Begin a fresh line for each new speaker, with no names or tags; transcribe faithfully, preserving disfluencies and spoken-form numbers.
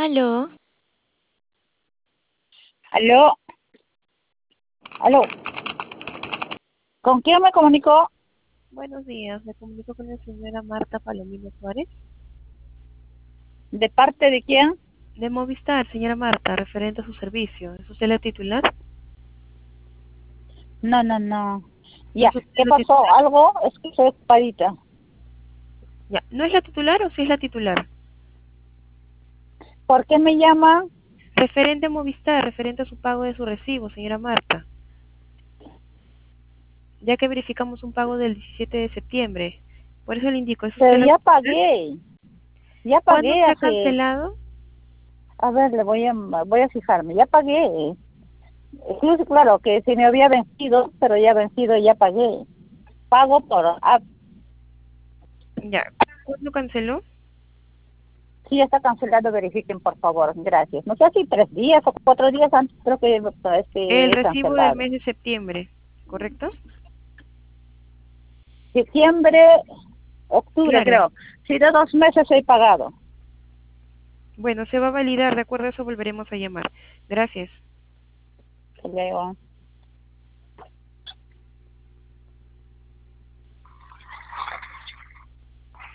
Aló,
Aló, aló. ¿Con quién me comunicó?
Buenos días, me comunico con la señora Marta Palomino Suárez.
¿De parte de quién?
De Movistar, señora Marta, referente a su servicio. ¿Es usted la titular?
No, no, no.
¿No
Ya,
es usted
¿qué
la
pasó?
titular?
¿Algo? Es que soy ocupadita.
Ya, ¿no es la titular o sí es la titular?
¿Por qué me llama?
Referente a Movistar, referente a su pago de su recibo, señora Marta. Ya que verificamos un pago del diecisiete de septiembre. Por eso le indico, ¿es usted
Pero
la
ya
titular?
pagué. Ya
¿Cuándo
pagué
se ha
hace...
cancelado?
A ver, le voy a, voy a fijarme. Ya pagué. Incluso, claro, que se me había vencido, pero ya vencido, ya pagué. Pago por... Ah,
Ya, ¿cuándo canceló?
sí, está cancelado, verifiquen, por favor. Gracias. No sé si tres días o cuatro días antes creo que
El
este, he
recibo del
cancelado.
mes de septiembre, ¿correcto?
Septiembre, octubre
Claro.
creo. Sí, de dos meses he pagado.
Bueno, se va a validar, de acuerdo a eso volveremos a llamar. Gracias.
Hasta luego.